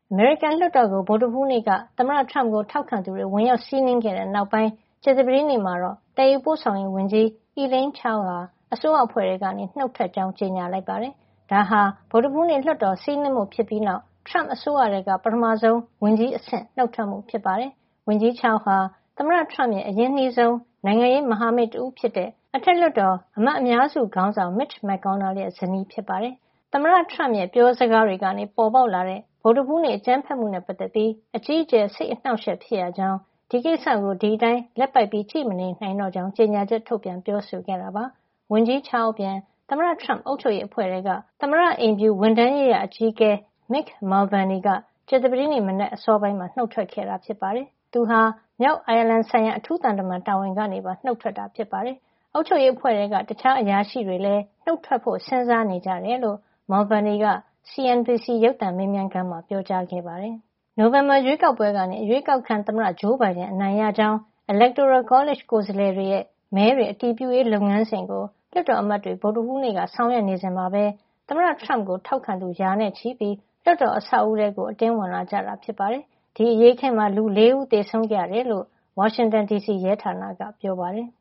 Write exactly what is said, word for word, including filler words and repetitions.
အမေရိကန်လွှတ်တော်ကိုဗုဒ္ဓဟူးနေ့ကသမ္မတထရမ့်ကိုထောက်ခံသူတွေဝင်ရောက်စီးနင်းခဲ့တဲ့နောက်ပိုင်းကြာသပတေးနေ့မှာတော့တည်ယူပို့ဆောင်ရေးဝန်ကြီး Elaine Chao ဟာအစိုးရအဖွဲ့ထဲကနေနှုတ်ထွက်ကြောင်းကြေညာလိုက်ပါတယ်။ဒါဟာဗုဒ္ဓဟူးနေ့လွှတ်တော်စီးနင်းမှုဖြစ်ပြီးနောက်ထရမ့်အစိုးရထဲကပထမဆုံးဝန်ကြီးအဆင့်နှုတ်ထွက်မှုဖြစ်ပါတယ်။ဝန်ကြီး Chao ဟာသမ္မတထရမ့်ရဲ့အရင်းနှီးဆုံးနိုင်ငံရေးမဟာမိတ်တဦးဖြစ်တဲ့အထက်လွှတ်တော်အမတ်အများစုခေါင်းဆောင် Mitch McConnell ရဲ့ဇနီးဖြစ်ပါတယ်။သမ္မတထရမ့်ရဲ့ပြောစကားတွေကနေပေါ်ပေါက်လာတဲ့ဗုဒ္ဓဟူးနေ့အကြမ်းဖက်မှုနဲ့ပတ်သက်ပြီးအကြီးအကျယ်စိတ်အနှောက်အယှက်ဖြစ်ရကြောင်းဒီကိစ္စကိုဒီအတိုင်းလက်ပိုက်ပြီးကြည့်မနေနိုင်တော့ကြောင်းကြေညာချက်ထုတ်ပြန်ပြောဆိုခဲ့တာပါ။ဝန်ကြီး Chao အပြင်သမ္မတထရမ့်အုပ်ချုပ်ရေးအဖွဲ့ထဲကသမ္မတအိမ်ဖြူဝန်ထမ်းရေးရာအကြီးအကဲ Mick Mulvaney ကကြာသပတေးနေ့မနက်အစောပိုင်းမှာနှုတ်ထွက်ခဲ့တာဖြစ်ပါတယ်။သူဟာမြောက်အိုင်ယာလန်ဆိုင်ရာအထူးသံတမန်တာဝန်ကနေပါနှုတ်ထွက်တာဖြစ်ပါတယ်။အုပ်ချုပ်ရေးအဖွဲ့ထဲကတခြားအရာရှိတွေလည်းနှုတ်ထွက်ဖို့စဉ်းစားနေကြတယ်လို့ Mulvaney က စီ အန် ဘီ စီ ရုပ်သံမေးမြန်းခန်းမှာပြောကြားခဲ့ပါတယ်။နိုဝင်ဘာရွေးကောက်ပွဲကနေအရွေးကောက်ခံသမ္မတဂျိုးဘိုင်ဒန်အနိုင်ရကြောင်း Electoral College ကိုယ်စားလှယ်တွေရဲ့မဲတွေအတည်ပြုရေးလုပ်ငန်းစဉ်ကိုလွှတ်တော်အမတ်တွေဗုဒ္ဓဟူးနေ့ကဆောင်ရွက်နေစဉ်မှာပဲသမ္မတထရမ့်ကိုထောက်ခံသူရာနဲ့ချီပြီးလွှတ်တော်အဆောက်အဦထဲကိုအတင်းဝင်လာကြတာဖြစ်ပါတယ်။ဒီအရေးအခင်းမှာလူလေးဦးသေဆုံးခဲ့ရတယ်လို့ဝါရှင်တန်ဒီစီရဲဌာနကပြောပါတယ်